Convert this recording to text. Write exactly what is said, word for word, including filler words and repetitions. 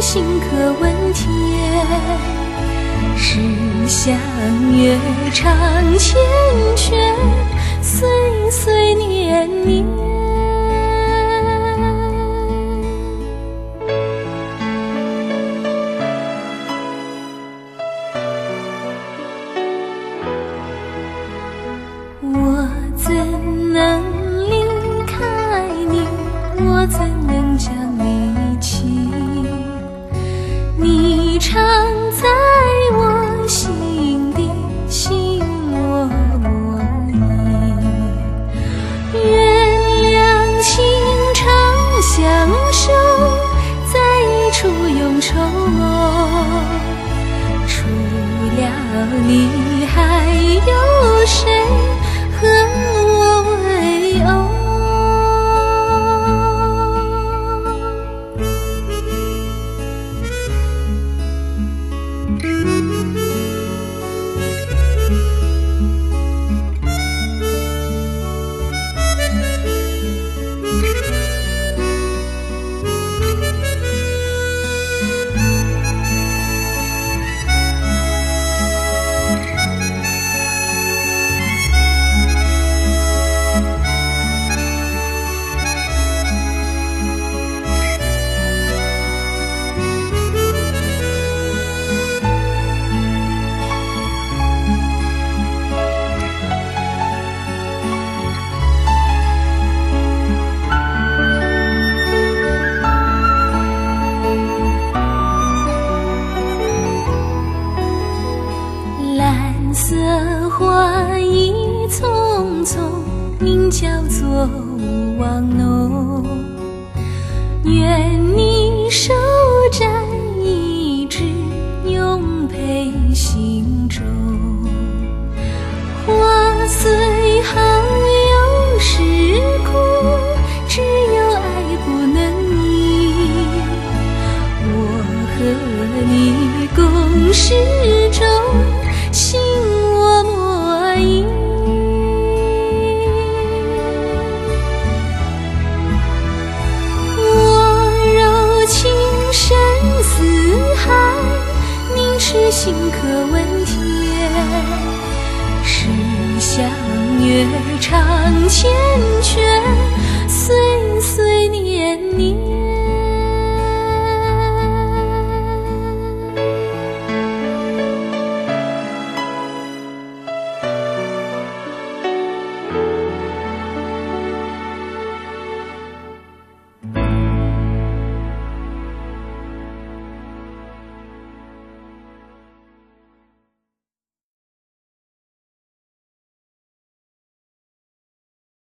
心可问天。是相约长缱绻，岁岁年年。我怎能离开你？我怎能将你弃？你常在我心底，心我默念。愿两情长相守，在一处永愁。除了你，还有谁和我为偶？蓝色花意匆匆，名叫做勿忘浓。愿你手摘一枝，永陪心中。花虽好有时枯，只有爱不能移。我和你共始终，心我默依。我柔情深似海，凝视心可问天。是相约长缱绻，岁岁年年。